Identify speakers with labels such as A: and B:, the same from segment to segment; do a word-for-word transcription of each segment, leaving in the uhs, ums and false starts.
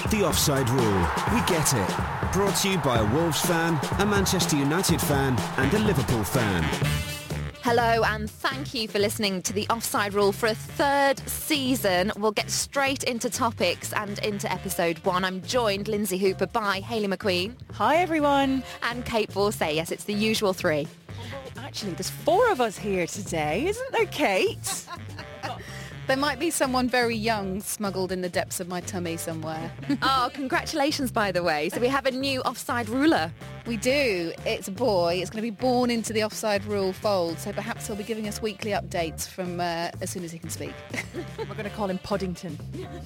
A: The Offside Rule. We get it. Brought to you by a Wolves fan, a Manchester United fan and a Liverpool fan.
B: Hello and thank you for listening to The Offside Rule for a third season. We'll get straight into topics and into episode one. I'm joined, Lindsay Hooper, by Hayley McQueen.
C: Hi everyone.
B: And Kate Borsay. Yes, it's the usual three.
C: Actually, there's four of us here today, isn't there, Kate?
D: There might be someone very young smuggled in the depths of my tummy somewhere.
B: Oh, congratulations, by the way. So we have a new offside ruler.
D: We do. It's a boy. It's going to be born into the offside rule fold, so perhaps he'll be giving us weekly updates from uh, as soon as he can speak.
C: We're going to call him Poddington.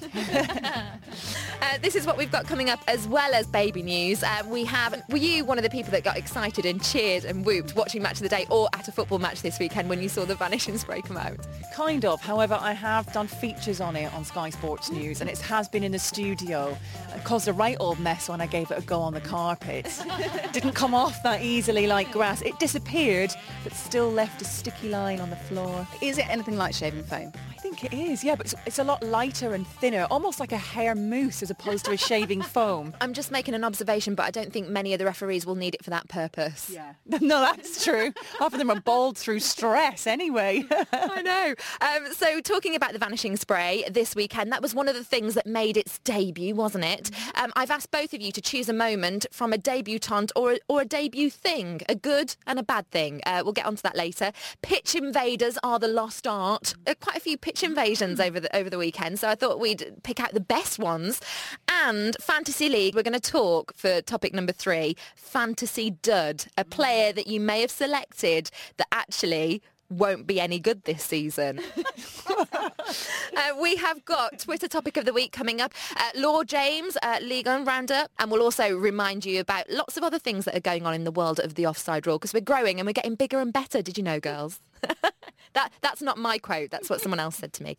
B: uh, this is what we've got coming up, as well as baby news. Uh, we have. Were you one of the people that got excited and cheered and whooped watching Match of the Day or at a football match this weekend when you saw the Vanishing Spray come out?
C: Kind of. However, I have done features on it on Sky Sports News, and it has been in the studio. It caused a right old mess when I gave it a go on the carpet. Didn't come off that easily like grass. It disappeared, but still left a sticky line on the floor.
D: Is it anything like shaving foam?
C: I think it is, yeah, but it's, it's a lot lighter and thinner, almost like a hair mousse as opposed to a shaving foam.
B: I'm just making an observation, but I don't think many of the referees will need it for that purpose.
C: Yeah. No, that's true. Half of them are bald through stress anyway.
B: I know. Um, so talking about the Vanishing Spray this weekend, that was one of the things that made its debut, wasn't it? Um, I've asked both of you to choose a moment from a debutante or a, or a debut thing, a good and a bad thing. Uh, we'll get onto that later. Pitch invaders are the lost art. Uh, quite a few pitch invasions over the over the weekend, so I thought we'd pick out the best ones. And Fantasy League, we're going to talk for topic number three, Fantasy Dud, a player that you may have selected that actually won't be any good this season. uh, we have got Twitter topic of the week coming up. Uh, Lord James, uh, League On Roundup, and we'll also remind you about lots of other things that are going on in the world of the offside rule, because we're growing and we're getting bigger and better. Did you know, girls? that That's not my quote. That's what someone else said to me.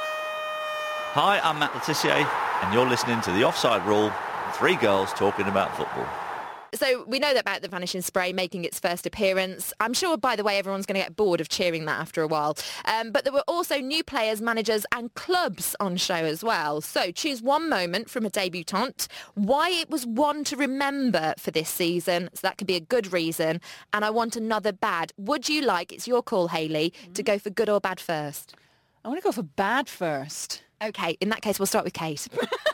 E: Hi, I'm Matt Letitia, and you're listening to The Offside Rule, three girls talking about football.
B: So we know that about the Vanishing Spray making its first appearance. I'm sure, by the way, everyone's going to get bored of cheering that after a while. Um, but there were also new players, managers and clubs on show as well. So choose one moment from a debutante, why it was one to remember for this season. So that could be a good reason. And I want another bad. Would you like, it's your call, Hayley, to go for good or bad first?
C: I want to go for bad first.
B: OK, in that case, we'll start with Kate.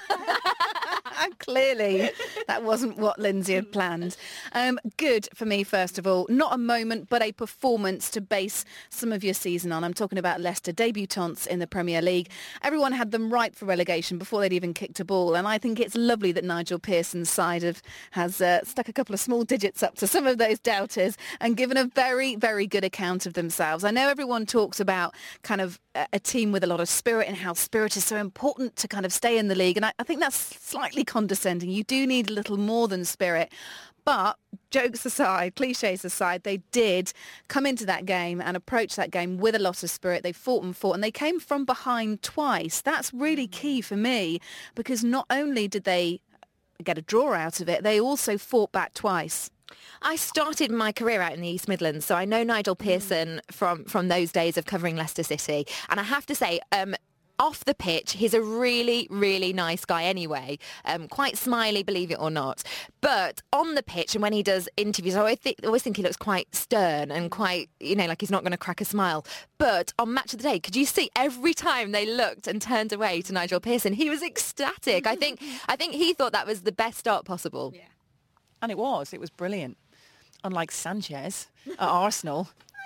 D: Clearly, that wasn't what Lindsay had planned. Um, good for me, first of all. Not a moment, but a performance to base some of your season on. I'm talking about Leicester, debutantes in the Premier League. Everyone had them ripe for relegation before they'd even kicked a ball. And I think it's lovely that Nigel Pearson's side have, has uh, stuck a couple of small digits up to some of those doubters and given a very, very good account of themselves. I know everyone talks about kind of a, a team with a lot of spirit and how spirit is so important to kind of stay in the league. And I, I think that's slightly condescending. You do need a little more than spirit. But jokes aside, cliches aside, they did come into that game and approach that game with a lot of spirit. They fought and fought and they came from behind twice. That's really key for me, because not only did they get a draw out of it, they also fought back twice.
B: I started my career out in the East Midlands, so I know Nigel Pearson from, from those days of covering Leicester City. And I have to say, um, off the pitch, he's a really, really nice guy anyway. Um, quite smiley, believe it or not. But on the pitch and when he does interviews, I always think, I always think he looks quite stern and quite, you know, like he's not going to crack a smile. But on Match of the Day, could you see every time they looked and turned away to Nigel Pearson, he was ecstatic. I think I think he thought that was the best start possible.
C: Yeah. And it was. It was brilliant. Unlike Sanchez at Arsenal.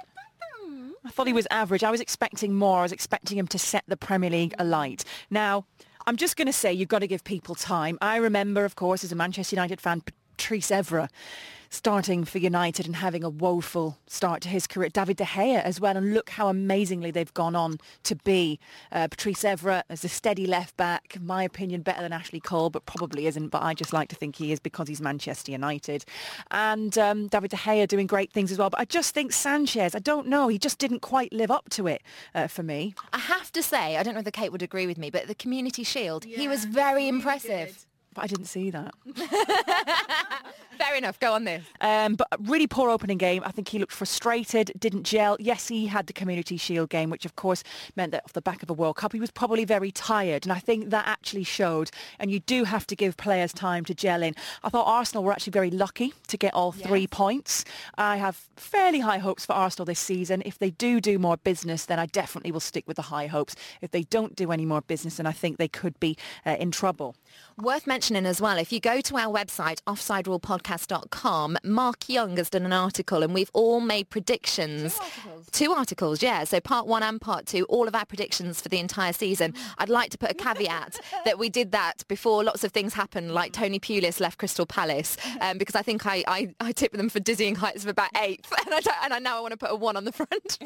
C: I thought he was average. I was expecting more. I was expecting him to set the Premier League alight. Now, I'm just going to say you've got to give people time. I remember, of course, as a Manchester United fan, Patrice Evra starting for United and having a woeful start to his career. David De Gea as well, and look how amazingly they've gone on to be. Uh, Patrice Evra as a steady left back, in my opinion, better than Ashley Cole, but probably isn't, but I just like to think he is because he's Manchester United. And um, David De Gea doing great things as well, but I just think Sanchez, I don't know, he just didn't quite live up to it uh, for me.
B: I have to say, I don't know if Kate would agree with me, but the Community Shield, yeah, he was very impressive.
C: But I didn't see that.
B: fair enough. Go on this.
C: Um, but a really poor opening game. I think he looked frustrated, didn't gel. Yes, he had the Community Shield game, which of course meant that off the back of a World Cup, he was probably very tired. And I think that actually showed. And you do have to give players time to gel in. I thought Arsenal were actually very lucky to get all yes. three points. I have fairly high hopes for Arsenal this season. If they do do more business, then I definitely will stick with the high hopes. If they don't do any more business, then I think they could be uh, in trouble.
B: Worth mentioning as well, if you go to our website, offside rule podcast dot com, Mark Young has done an article and we've all made predictions.
D: Two articles.
B: Two articles, yeah. So part one and part two, all of our predictions for the entire season. I'd like to put a caveat that we did that before lots of things happened, like Tony Pulis left Crystal Palace, um, because I think I, I, I tipped them for dizzying heights of about eighth, and I, don't, and I now I want to put a one on the front.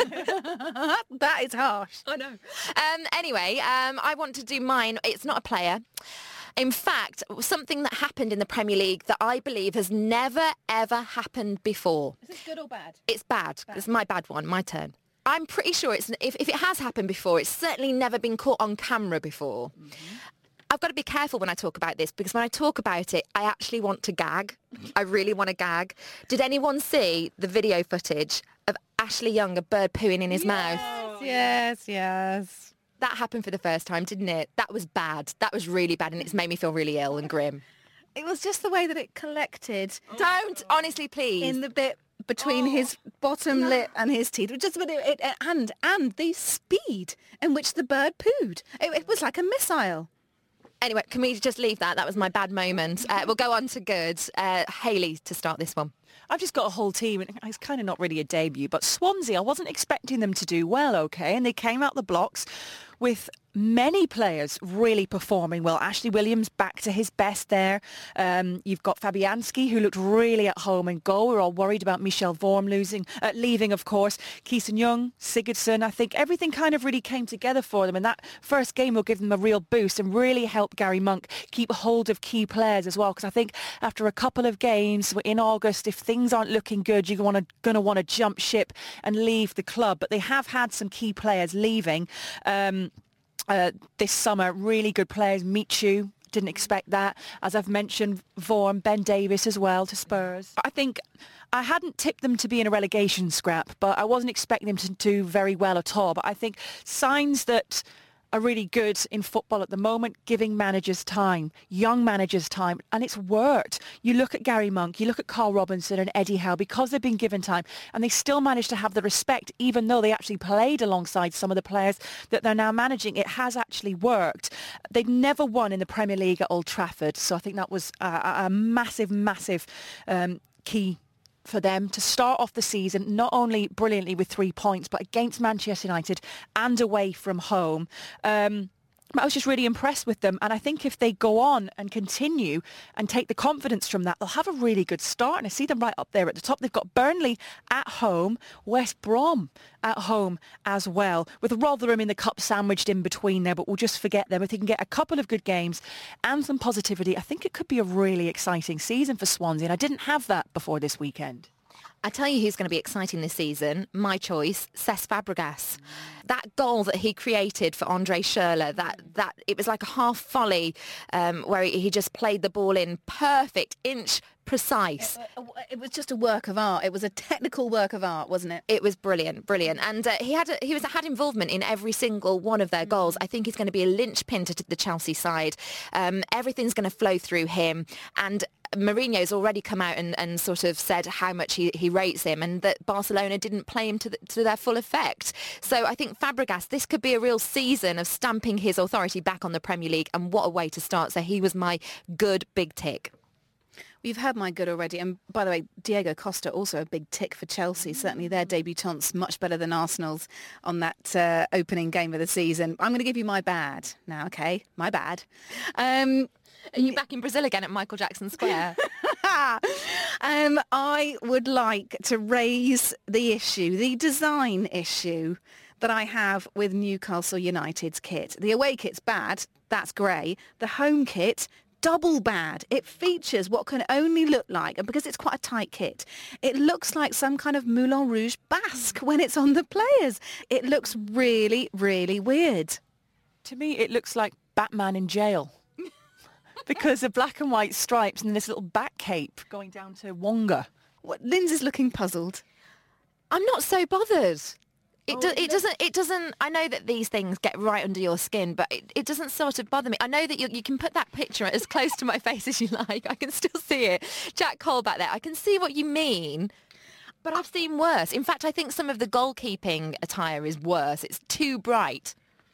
D: That is harsh.
B: I know. Um, anyway, um, I want to do mine. It's not a player. In fact, something that happened in the Premier League that I believe has never, ever happened before.
D: Is this good or bad?
B: It's bad. bad. It's my bad one, my turn. I'm pretty sure it's if, if it has happened before, it's certainly never been caught on camera before. Mm-hmm. I've got to be careful when I talk about this because when I talk about it, I actually want to gag. I really want to gag. Did anyone see the video footage of Ashley Young, a bird pooing in his
D: yes,
B: mouth?
D: Yes, yes.
B: That happened for the first time, didn't it? That was bad. That was really bad, and it's made me feel really ill and grim.
D: It was just the way that it collected.
B: Don't, honestly, please.
D: In the bit between oh, his bottom no. lip and his teeth. Just it, it, and and the speed in which the bird pooed. It, it was like a missile.
B: Anyway, can we just leave that? That was my bad moment. Uh, we'll go on to good. Uh, Hayley to start this one.
C: I've just got a whole team, and it's kind of not really a debut, but Swansea, I wasn't expecting them to do well, okay, and they came out the blocks with many players really performing well. Ashley Williams back to his best there. Um, you've got Fabianski, who looked really at home in goal. We're all worried about Michel Vorm losing, uh, leaving, of course. Keeson Young, Sigurdsson. I think everything kind of really came together for them, and that first game will give them a real boost and really help Gary Monk keep hold of key players as well, because I think after a couple of games in August, if things aren't looking good, you're gonna, gonna want to jump ship and leave the club. But they have had some key players leaving. Um, Uh, this summer, really good players. Michu, didn't expect that. As I've mentioned, Vaughan, Ben Davis as well to Spurs. I think I hadn't tipped them to be in a relegation scrap, but I wasn't expecting them to do very well at all. But I think signs that are really good in football at the moment, giving managers time, young managers time, and it's worked. You look at Gary Monk, you look at Carl Robinson and Eddie Howe, because they've been given time, and they still managed to have the respect, even though they actually played alongside some of the players that they're now managing. It has actually worked. They've never won in the Premier League at Old Trafford, so I think that was a, a massive, massive um, key for them to start off the season not only brilliantly with three points, but against Manchester United and away from home. Um, I was just really impressed with them, and I think if they go on and continue and take the confidence from that, they'll have a really good start, and I see them right up there at the top. They've got Burnley at home, West Brom at home as well, with Rotherham in the cup sandwiched in between there, but we'll just forget them. If they can get a couple of good games and some positivity, I think it could be a really exciting season for Swansea, and I didn't have that before this weekend.
B: I tell you who's going to be exciting this season. My choice, Cesc Fabregas. That goal that he created for Andre Schürrle, that, that it was like a half volley um, where he, he just played the ball in perfect, inch precise.
D: It, it was just a work of art. It was a technical work of art, wasn't it?
B: It was brilliant, brilliant. And uh, he had a, he was had involvement in every single one of their mm. goals. I think he's going to be a linchpin to the Chelsea side. Um, everything's going to flow through him. And Mourinho's already come out and, and sort of said how much he, he rates him, and that Barcelona didn't play him to, the, to their full effect. So I think Fabregas, this could be a real season of stamping his authority back on the Premier League, and what a way to start. So he was my good big tick.
D: You've heard my good already. And by the way, Diego Costa, also a big tick for Chelsea. Certainly their debutants much better than Arsenal's on that uh, opening game of the season. I'm going to give you my bad now, okay? My bad. Um,
B: Are you back in Brazil again at Michael Jackson Square?
D: um, I would like to raise the issue, the design issue that I have with Newcastle United's kit. The away kit's bad. That's grey. The home kit, double bad. It features what can only look like, and because it's quite a tight kit, it looks like some kind of Moulin Rouge Basque when it's on the players. It looks really, really weird.
C: To me, it looks like Batman in jail. because of black and white stripes and this little back cape going down to Wonga.
D: What, Lindsay's looking puzzled.
B: I'm not so bothered. It,
D: Oh,
B: do,
D: no.
B: it doesn't. It doesn't. I know that these things get right under your skin, but it, it doesn't sort of bother me. I know that you, you can put that picture as close to my face as you like. I can still see it. Jack Cole back there. I can see what you mean, but I've seen worse. In fact, I think some of the goalkeeping attire is worse. It's too bright.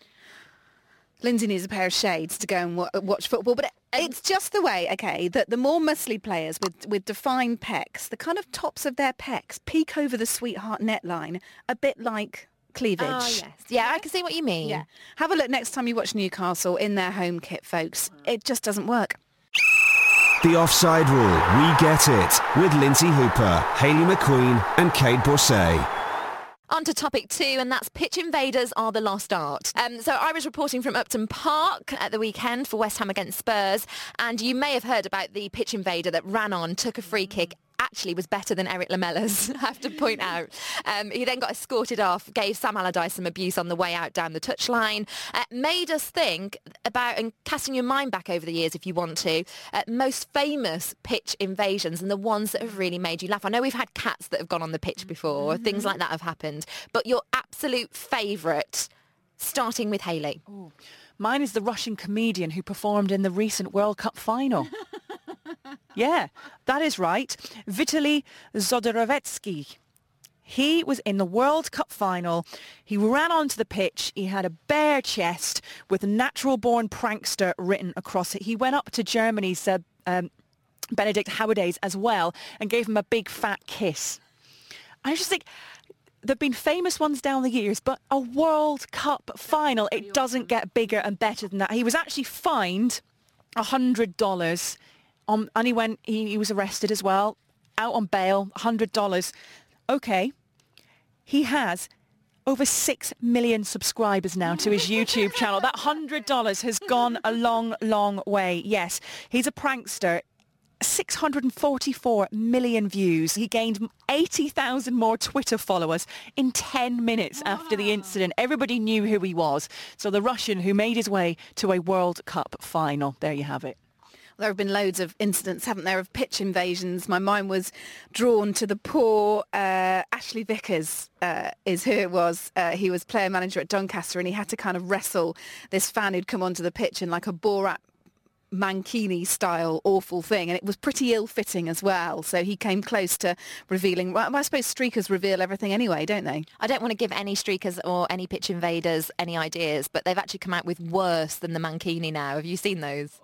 D: Lindsay needs a pair of shades to go and wa- watch football, but it, it's just the way, okay, that the more muscly players with, with defined pecs, the kind of tops of their pecs peek over the sweetheart neckline, a bit like cleavage.
B: Oh, yes. Yeah, I can see what you mean.
D: Yeah. Have a look next time you watch Newcastle in their home kit, folks. It just doesn't work.
A: The Offside Rule, we get it, with Lindsay Hooper, Hayley McQueen and Kate Borsay.
B: On to topic two, and that's pitch invaders are the lost art. Um, so I was reporting from Upton Park at the weekend for West Ham against Spurs, and you may have heard about the pitch invader that ran on, took a free kick, actually was better than Eric Lamella's, I have to point out. Um, he then got escorted off, gave Sam Allardyce some abuse on the way out down the touchline. Uh, made us think about, and casting your mind back over the years if you want to, uh, most famous pitch invasions and the ones that have really made you laugh. I know we've had cats that have gone on the pitch before, mm-hmm. things like that have happened, but your absolute favourite, starting with Hayley.
C: Ooh. Mine is the Russian comedian who performed in the recent World Cup final. Yeah, that is right. Vitaly Zodorovetsky. He was in the World Cup final. He ran onto the pitch. He had a bare chest with natural-born prankster written across it. He went up to Germany's uh, um, Benedict Howardase as well and gave him a big fat kiss. I just think there've been famous ones down the years, but a World Cup final, it doesn't get bigger and better than that. He was actually fined one hundred dollars. Um, and he went, he, he was arrested as well, out on bail, one hundred dollars. Okay, he has over six million subscribers now to his YouTube channel. That one hundred dollars has gone a long, long way. Yes, he's a prankster. six hundred forty-four million views. He gained eighty thousand more Twitter followers in ten minutes wow. after the incident. Everybody knew who he was. So the Russian who made his way to a World Cup final. There you have it.
D: There have been loads of incidents, haven't there, of pitch invasions. My mind was drawn to the poor uh, Ashley Vickers uh, is who it was. Uh, he was player manager at Doncaster and he had to kind of wrestle this fan who'd come onto the pitch in like a Borat Mankini style awful thing, and it was pretty ill-fitting as well. So he came close to revealing, well, I suppose streakers reveal everything anyway, don't they?
B: I don't want to give any streakers or any pitch invaders any ideas, but they've actually come out with worse than the Mankini now. Have you seen those?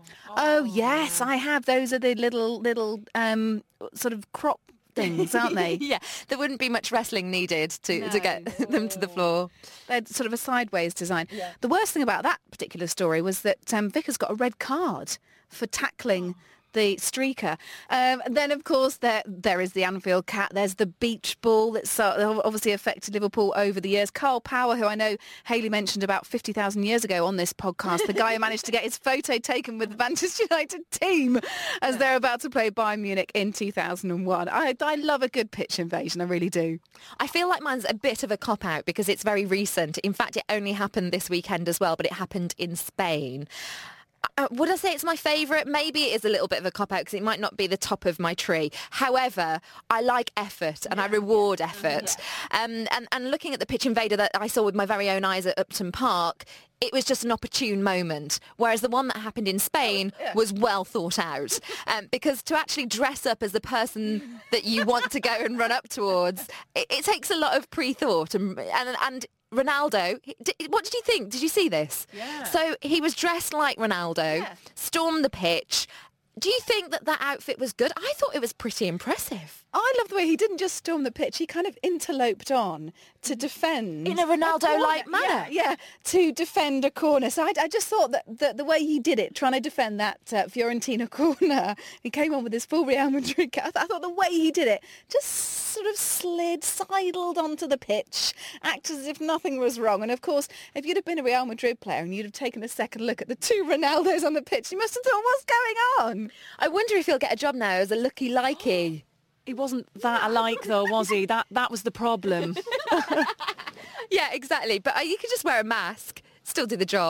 D: Oh, yes, I have. Those are the little, little um, sort of crop things, aren't they?
B: Yeah, there wouldn't be much wrestling needed to, no. to get them to the floor.
D: They're sort of a sideways design. Yeah. The worst thing about that particular story was that um, Vickers got a red card for tackling the streaker. Um, then, of course, there there is the Anfield cat. There's the beach ball that's uh, obviously affected Liverpool over the years. Carl Power, who I know Hayley mentioned about fifty thousand years ago on this podcast, the guy who managed to get his photo taken with the Manchester United team as they're about to play Bayern Munich in two thousand one. I, I love a good pitch invasion, I really do.
B: I feel like mine's a bit of a cop-out because it's very recent. In fact, it only happened this weekend as well, but it happened in Spain. Uh, would I say it's my favourite? Maybe it is a little bit of a cop-out because it might not be the top of my tree. However, I like effort and yeah. I reward effort. Yeah. Um, and, and looking at the pitch invader that I saw with my very own eyes at Upton Park, it was just an opportune moment, whereas the one that happened in Spain oh, yeah. was well thought out. Um, because to actually dress up as the person that you want to go and run up towards, it, it takes a lot of pre-thought. And, and, and Ronaldo, what did you think? Did you see this?
C: Yeah.
B: So he was dressed like Ronaldo, yeah. stormed the pitch. Do you think that that outfit was good? I thought it was pretty impressive.
D: I love the way he didn't just storm the pitch, he kind of interloped on to defend.
B: In a Ronaldo-like manner.
D: Yeah, yeah, to defend a corner. So I, I just thought that the, the way he did it, trying to defend that uh, Fiorentina corner, he came on with his full Real Madrid cap. I thought the way he did it, just sort of slid, sidled onto the pitch, acted as if nothing was wrong. And of course, if you'd have been a Real Madrid player and you'd have taken a second look at the two Ronaldos on the pitch, you must have thought, what's going on?
B: I wonder if he'll get a job now as a looky-likey.
C: He wasn't that alike, though, was he? That that was the problem.
B: Yeah, exactly. But uh, you could just wear a mask, still do the job.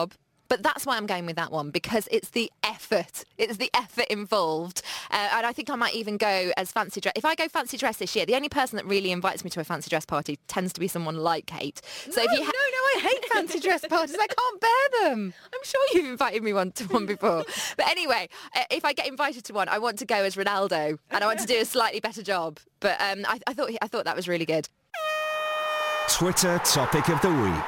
B: But that's why I'm going with that one, because it's the effort. It's the effort involved. Uh, and I think I might even go as fancy dress. If I go fancy dress this year, the only person that really invites me to a fancy dress party tends to be someone like Kate. So
D: no,
B: if you ha-
D: no, no, I hate fancy dress parties. I can't bear them.
B: I'm sure you've invited me one to one before. But anyway, uh, if I get invited to one, I want to go as Ronaldo and I want to do a slightly better job. But um, I, I thought I thought that was really good.
A: Twitter topic of the week.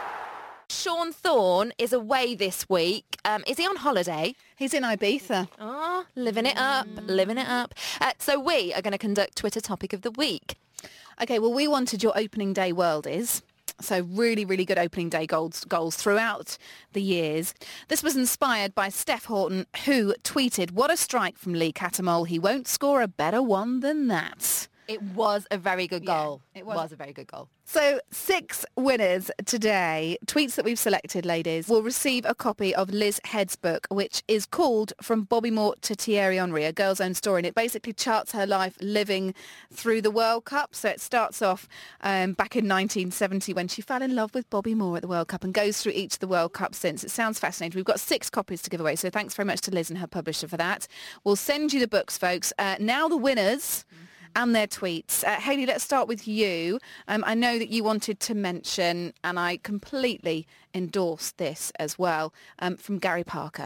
B: Sean Thorne is away this week. Um, is he on holiday?
D: He's in Ibiza.
B: Oh, living it up, living it up. Uh, so we are going to conduct Twitter topic of the week.
D: Okay, well, we wanted your opening day worldies. So really, really good opening day goals, goals throughout the years. This was inspired by Steph Horton, who tweeted, "What a strike from Lee Cattermole. He won't score a better one than that."
B: It was a very good goal.
D: Yeah,
B: it
D: was.
B: was a very good goal.
D: So six winners today, tweets that we've selected, ladies, will receive a copy of Liz Head's book, which is called From Bobby Moore to Thierry Henry, a girl's own story. And it basically charts her life living through the World Cup. So it starts off um, back in nineteen seventy when she fell in love with Bobby Moore at the World Cup and goes through each of the World Cups since. It sounds fascinating. We've got six copies to give away. So thanks very much to Liz and her publisher for that. We'll send you the books, folks. Uh, now the winners... Mm-hmm. and their tweets. Uh, Hayley, let's start with you. Um, I know that you wanted to mention, and I completely endorse this as well, um, from Gary Parker.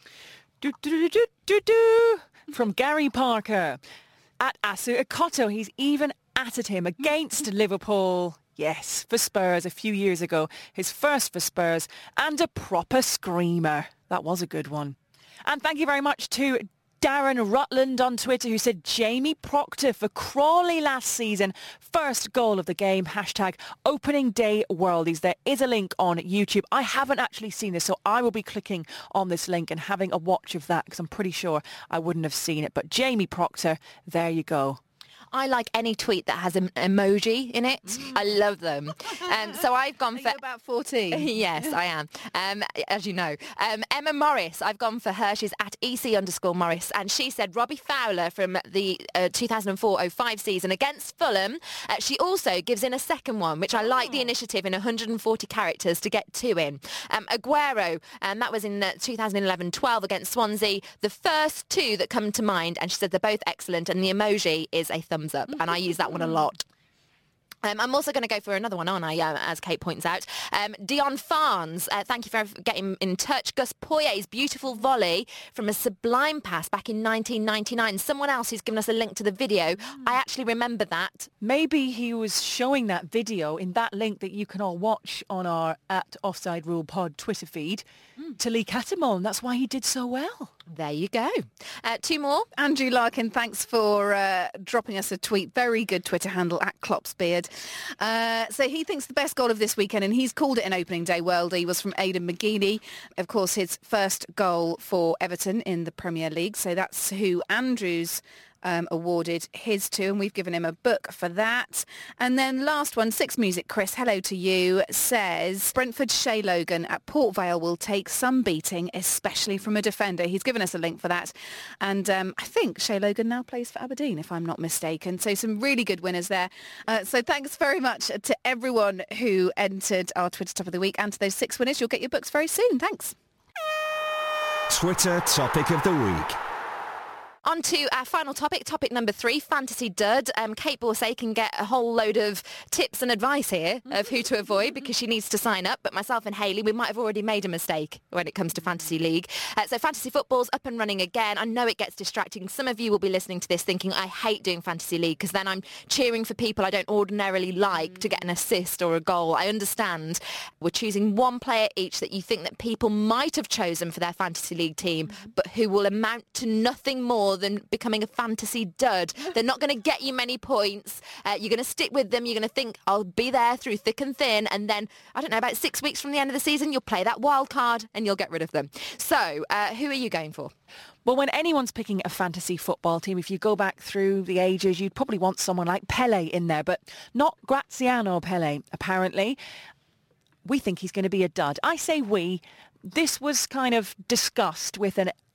C: Do, do, do, do, do, do. From Gary Parker. At Asu Ikoto, he's even at at him against Liverpool. Yes, for Spurs a few years ago. His first for Spurs, and a proper screamer. That was a good one. And thank you very much to Darren Rutland on Twitter, who said Jamie Proctor for Crawley last season. First goal of the game. Hashtag opening day worldies. There is a link on YouTube. I haven't actually seen this, so I will be clicking on this link and having a watch of that because I'm pretty sure I wouldn't have seen it. But Jamie Proctor, there you go.
B: I like any tweet that has an emoji in it. Mm. I love them. Um, so I've gone
D: Are
B: for...
D: you about fourteen?
B: Yes, I am. Um, as you know. Um, Emma Morris, I've gone for her. She's at E C underscore Morris. And she said Robbie Fowler from the uh, two thousand four oh five season against Fulham. Uh, she also gives in a second one, which I like the initiative in one hundred forty characters to get two in. Um, Aguero, and that was in uh, two thousand eleven twelve against Swansea. The first two that come to mind, and she said they're both excellent, and the emoji is a thumbs up, and I use that one a lot. Um, I'm also going to go for another one, aren't I, uh, as Kate points out. Um, Dion Farnes, uh, thank you for getting in touch. Gus Poyet's beautiful volley from a sublime pass back in nineteen ninety-nine. Someone else who's given us a link to the video. I actually remember that.
C: Maybe he was showing that video in that link that you can all watch on our at Offside Rule Pod Twitter feed mm. to Lee Cattermole, and that's why he did so well.
B: There you go. Uh, two more.
D: Andrew Larkin, thanks for uh, dropping us a tweet. Very good Twitter handle, at Klopsbeard. Uh, so he thinks the best goal of this weekend, and he's called it an opening day worldie, was from Aidan McGeady. Of course, his first goal for Everton in the Premier League. So that's who Andrew's Um, awarded his to, and we've given him a book for that. And then last one, Six Music Chris, hello to you, says Brentford Shay Logan at Port Vale will take some beating, especially from a defender. He's given us a link for that. And um, I think Shay Logan now plays for Aberdeen, if I'm not mistaken. So some really good winners there. Uh, so thanks very much to everyone who entered our Twitter Top of the Week, and to those six winners. You'll get your books very soon. Thanks.
A: Twitter Topic of the Week.
B: On to our final topic, topic number three, Fantasy Dud. Um, Kate Borsay can get a whole load of tips and advice here of who to avoid because she needs to sign up. But myself and Hayley, we might have already made a mistake when it comes to Fantasy League. Uh, so Fantasy Football's up and running again. I know it gets distracting. Some of you will be listening to this thinking, I hate doing Fantasy League because then I'm cheering for people I don't ordinarily like mm. to get an assist or a goal. I understand. We're choosing one player each that you think that people might have chosen for their Fantasy League team, mm. but who will amount to nothing more than becoming a fantasy dud. They're not going to get you many points. Uh, you're going to stick with them. You're going to think, I'll be there through thick and thin. And then, I don't know, about six weeks from the end of the season, you'll play that wild card and you'll get rid of them. So, uh, who are you going for?
C: Well, when anyone's picking a fantasy football team, if you go back through the ages, you'd probably want someone like Pele in there, but not Graziano Pele, apparently. We think he's going to be a dud. I say we. This was kind of discussed with an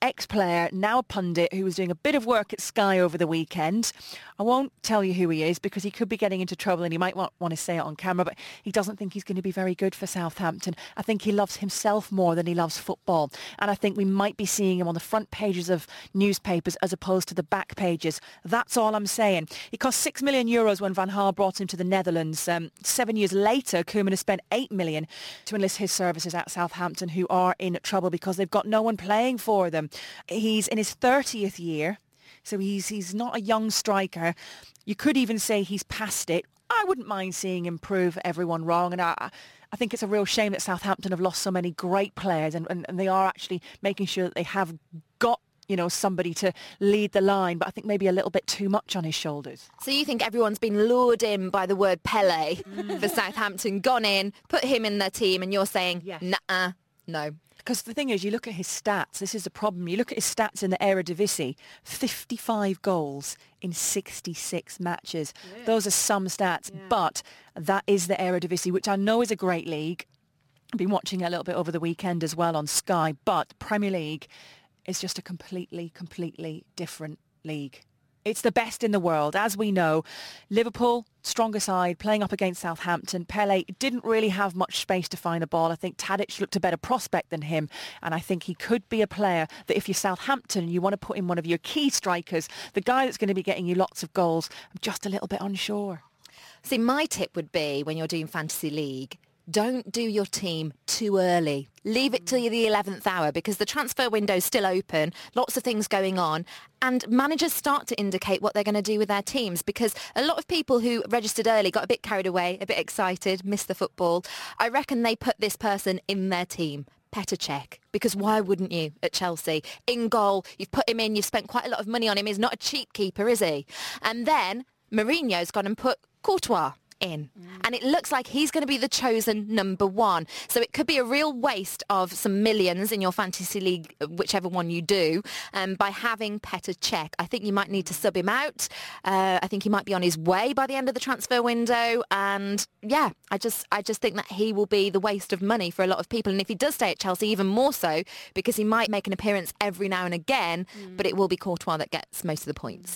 C: ex-player, now a pundit, who was doing a bit of work at Sky over the weekend. I won't tell you who he is because he could be getting into trouble and he might want, want to say it on camera, but he doesn't think he's going to be very good for Southampton. I think he loves himself more than he loves football. And I think we might be seeing him on the front pages of newspapers as opposed to the back pages. That's all I'm saying. He cost six million euros when Van Gaal brought him to the Netherlands. Um, seven years later, Koeman has spent eight million to enlist his services at Southampton, who are in trouble because they've got no one playing for them. He's in his thirtieth year. So he's he's not a young striker. You could even say he's past it. I wouldn't mind seeing him prove everyone wrong. And I, I think it's a real shame that Southampton have lost so many great players and, and, and they are actually making sure that they have got, you know, somebody to lead the line. But I think maybe a little bit too much on his shoulders.
B: So you think everyone's been lured in by the word Pele mm. for Southampton, gone in, put him in their team, and you're saying, yes. nah, no.
C: Because the thing is, you look at his stats, this is the problem, you look at his stats in the Eredivisie, fifty-five goals in sixty-six matches. Yeah. Those are some stats, yeah. But that is the Eredivisie, which I know is a great league. I've been watching it a little bit over the weekend as well on Sky, but Premier League is just a completely, completely different league. It's the best in the world. As we know, Liverpool, stronger side, playing up against Southampton. Pele didn't really have much space to find the ball. I think Tadic looked a better prospect than him. And I think he could be a player that if you're Southampton and you want to put in one of your key strikers, the guy that's going to be getting you lots of goals, I'm just a little bit unsure.
B: See, my tip would be when you're doing Fantasy League, don't do your team too early. Leave it till the eleventh hour because the transfer window's still open, lots of things going on, and managers start to indicate what they're going to do with their teams because a lot of people who registered early got a bit carried away, a bit excited, missed the football. I reckon they put this person in their team. Petr Cech, because why wouldn't you at Chelsea? In goal, you've put him in, you've spent quite a lot of money on him. He's not a cheap keeper, is he? And then Mourinho's gone and put Courtois in. Mm. And it looks like he's going to be the chosen number one. So it could be a real waste of some millions in your fantasy league, whichever one you do, um, by having Petr Cech. I think you might need to sub him out. Uh, I think he might be on his way by the end of the transfer window. And yeah, I just I just think that he will be the waste of money for a lot of people. And if he does stay at Chelsea, even more so, because he might make an appearance every now and again, mm. but it will be Courtois that gets most of the points.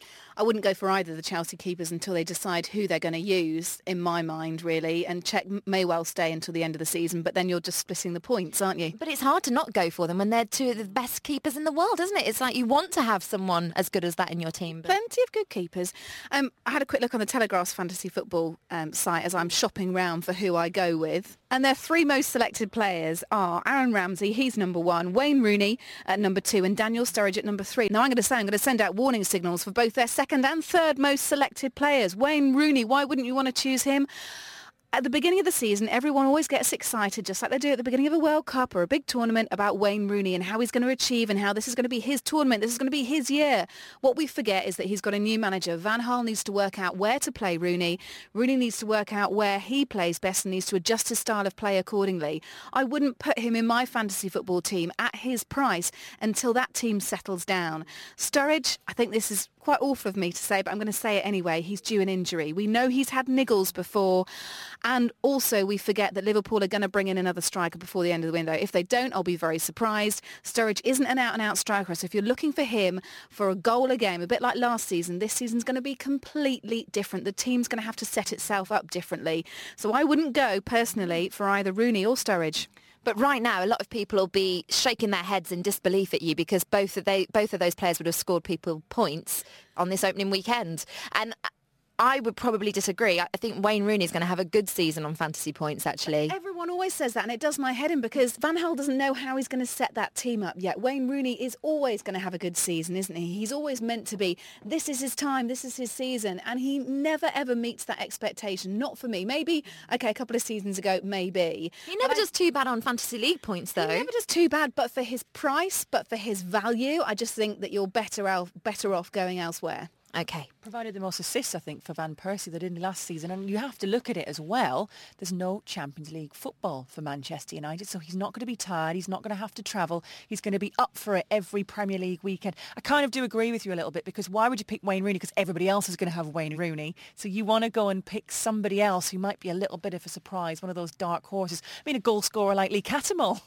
D: I wouldn't go for either of the Chelsea keepers until they decide who they're going to use, in my mind, really. And Cech may well stay until the end of the season, but then you're just splitting the points, aren't you?
B: But it's hard to not go for them when they're two of the best keepers in the world, isn't it? It's like you want to have someone as good as that in your team. But...
D: Plenty of good keepers. Um, I had a quick look on the Telegraph's fantasy football um, site as I'm shopping round for who I go with. And their three most selected players are Aaron Ramsey, he's number one, Wayne Rooney at number two, and Daniel Sturridge at number three. Now, I'm going to say I'm going to send out warning signals for both their second and third most selected players. Wayne Rooney, why wouldn't you want to choose him? At the beginning of the season, everyone always gets excited, just like they do at the beginning of a World Cup or a big tournament, about Wayne Rooney and how he's going to achieve and how this is going to be his tournament, this is going to be his year. What we forget is that he's got a new manager. Van Gaal needs to work out where to play Rooney. Rooney needs to work out where he plays best and needs to adjust his style of play accordingly. I wouldn't put him in my fantasy football team at his price until that team settles down. Sturridge, I think this is quite awful of me to say, but I'm going to say it anyway. He's due an injury. We know he's had niggles before. And also we forget that Liverpool are going to bring in another striker before the end of the window. If they don't, I'll be very surprised. Sturridge isn't an out-and-out striker. So if you're looking for him for a goal a game, a bit like last season, this season's going to be completely different. The team's going to have to set itself up differently. So I wouldn't go, personally, for either Rooney or Sturridge.
B: But right now, a lot of people will be shaking their heads in disbelief at you because both of they both of those players would have scored people points on this opening weekend. And I would probably disagree. I think Wayne Rooney is going to have a good season on fantasy points, actually.
D: Everyone always says that, and it does my head in because Van Gaal doesn't know how he's going to set that team up yet. Wayne Rooney is always going to have a good season, isn't he? He's always meant to be, this is his time, this is his season, and he never, ever meets that expectation. Not for me. Maybe, okay, a couple of seasons ago, maybe.
B: He never
D: but
B: does
D: I,
B: too bad on fantasy league points, though.
D: He never does too bad, but for his price, but for his value, I just think that you're better off, better off going elsewhere.
B: Okay.
C: Provided the most assists, I think, for Van Persie that did last season. And you have to look at it as well. There's no Champions League football for Manchester United, so he's not going to be tired. He's not going to have to travel. He's going to be up for it every Premier League weekend. I kind of do agree with you a little bit, because why would you pick Wayne Rooney? Because everybody else is going to have Wayne Rooney. So you want to go and pick somebody else who might be a little bit of a surprise, one of those dark horses. I mean, a goal scorer like Lee Cattermole.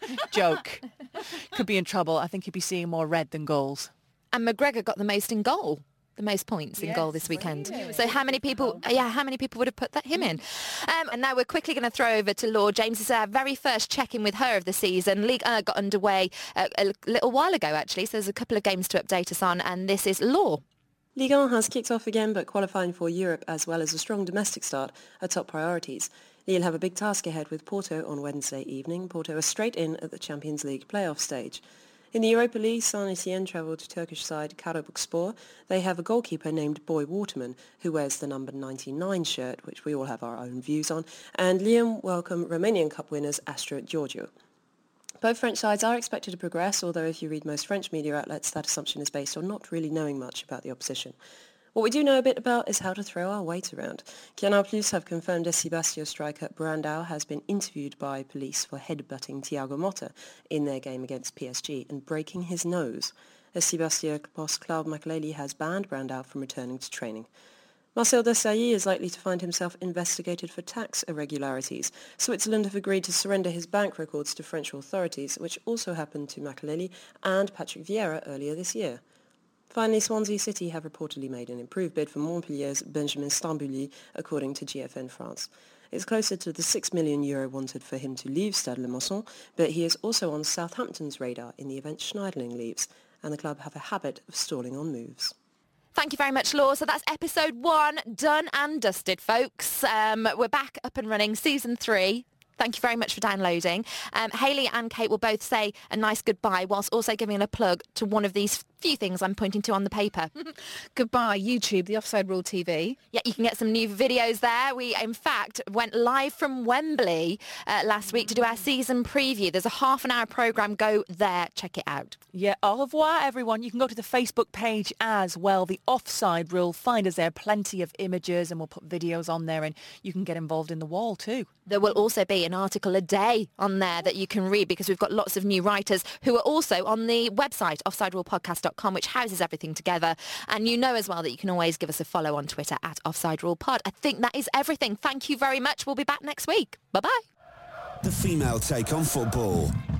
C: Joke. Could be in trouble. I think he'd be seeing more red than goals.
B: And McGregor got the most in goal. The most points in
C: Yes,
B: goal this weekend.
C: really?
B: So how many people, yeah, how many people would have put that him in? Um, and now we're quickly going to throw over to Law. James, is our very first check-in with her of the season. League uh, got underway uh, a little while ago, actually, so there's a couple of games to update us on, and this is Law.
F: Ligue one has kicked off again, but qualifying for Europe as well as a strong domestic start are top priorities. Lille have a big task ahead with Porto on Wednesday evening. Porto are straight in at the Champions League playoff stage. In the Europa League, Saint-Etienne travelled to Turkish side Karabükspor. They have a goalkeeper named Boy Waterman, who wears the number ninety-nine shirt, which we all have our own views on, and Lyon welcome Romanian Cup winners Astra Giorgio. Both French sides are expected to progress, although if you read most French media outlets, that assumption is based on not really knowing much about the opposition. What we do know a bit about is how to throw our weight around. Canal Plus have confirmed S C Bastia striker Brandao has been interviewed by police for headbutting Thiago Motta in their game against P S G and breaking his nose. S C Bastia boss Claude Makélélé has banned Brandao from returning to training. Marcel Desailly is likely to find himself investigated for tax irregularities. Switzerland have agreed to surrender his bank records to French authorities, which also happened to Makélélé and Patrick Vieira earlier this year. Finally, Swansea City have reportedly made an improved bid for Montpellier's Benjamin Stambouli, according to G F N France. It's closer to the six million euro wanted for him to leave Stade Limassol, but he is also on Southampton's radar in the event Schneiderlin leaves, and the club have a habit of stalling on moves.
B: Thank you very much, Law. So that's episode one, done and dusted, folks. Um, we're back up and running, season three. Thank you very much for downloading. Um, Hayley and Kate will both say a nice goodbye whilst also giving a plug to one of these few things I'm pointing to on the paper.
D: Goodbye, YouTube, the Offside Rule T V.
B: Yeah, you can get some new videos there. We, in fact, went live from Wembley uh, last week to do our season preview. There's a half an hour programme. Go there. Check it out.
C: Yeah, au revoir, everyone. You can go to the Facebook page as well, the Offside Rule. Find us there. Plenty of images, and we'll put videos on there, and you can get involved in the wall too.
B: There will also be an article a day on there that you can read, because we've got lots of new writers who are also on the website, offside rule podcast dot com, which houses everything together. And you know as well that you can always give us a follow on Twitter at Offside Rule Pod. I think that is everything. Thank you very much. We'll be back next week. Bye-bye.
A: The female take on football.